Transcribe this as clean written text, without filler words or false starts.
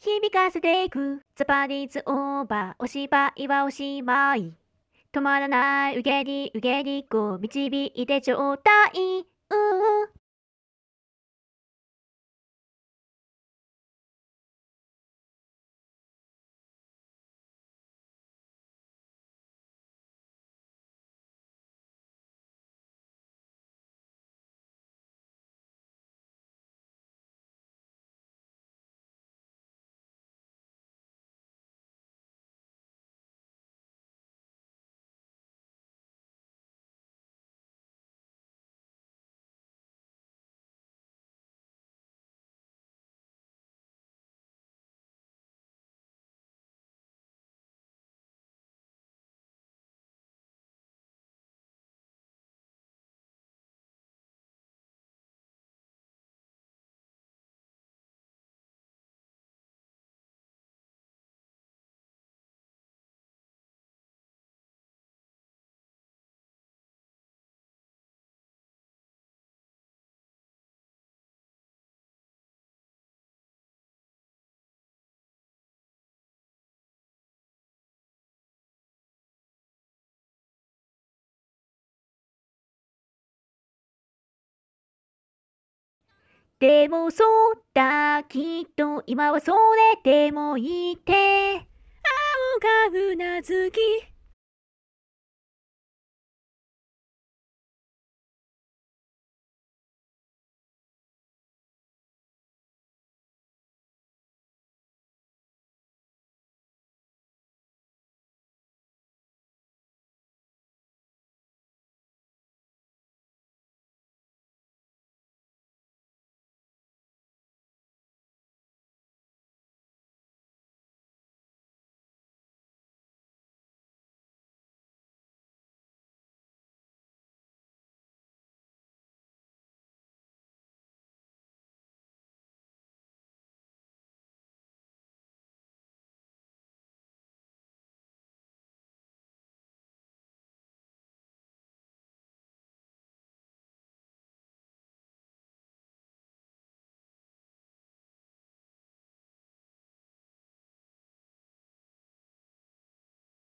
響かせていくザパディズオーバーお芝居はおしまい止まらないうげりうげりこう導いてちょうだいでもそうだきっと今はそれでもいいって青がうなずき